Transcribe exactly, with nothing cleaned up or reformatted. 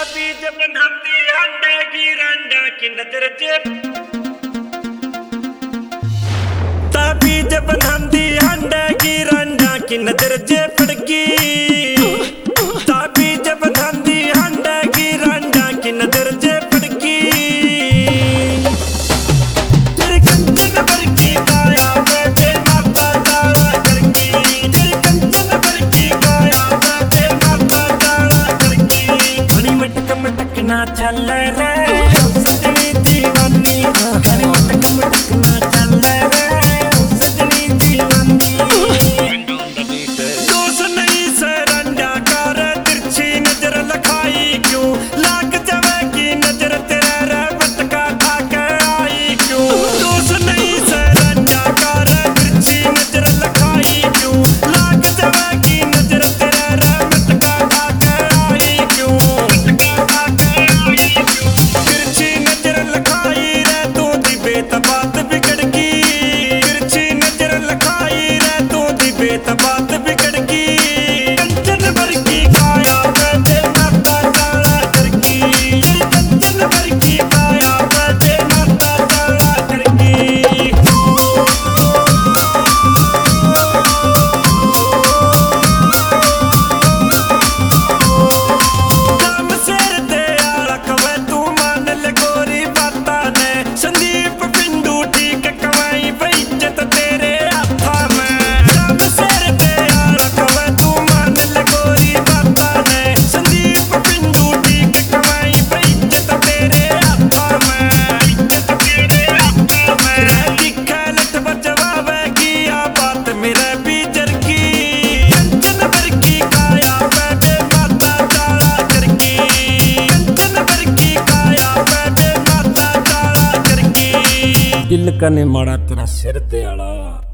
बीज बनाती अंडे की रंडा की नजर च बीज बनाती अंडे की रंडा की नजर च फड़की बीज बनाती अंडे की रंडा की नजर च फड़की तेरे कंचन भर की काया बेटे माता तारा करकी तेरे कंचन भर की काया बेटे माता तारा करकी घनी मटक मटक ना चल रे सजनी दीवानी घनी मटक मटक ना चल रे सजनी दीवानी दोस्त नहीं सरंडा कर तिरछी नजर लखाई क्यों लाग जावेगी नजर तेरा रे बटका खा के आई क्यों दोस्त नहीं सरंडा कर तिरछी नजर लखाई क्यों लाग जावेगी नजर तेरा रे बटका खा के आई क्यों बटका खा के आई क्यों तिरछी नजर लखाई रे तू दी बेतबात बिगड़ गई तिरछी नजर लखाई रे तू दी बेतबात बिगड़ गई कंचन भर की काया बेटे माता तारा करकी तेरी कंचन भर की काया बेटे माता तारा करकी काम सिर ते आला कवे तू मान ले गोरी बाता ने संदीप पिंडू ठीक कवाई बेइज्जत तेरे हाथा में काम सिर ते आला कवे तू मान ले गोरी बाता ने संदीप पिंडू ठीक कवाई बेइज्जत तेरे हाथा में इज्जत तेरे हाथा में दिखा लट बजवावे की आ बात मेरे बीजर की कंचन भर की काया बेटे माता तारा करकी कंचन भर की काया बेटे माता तारा करकी दिल कने माड़ा तेरा सिर ते आला।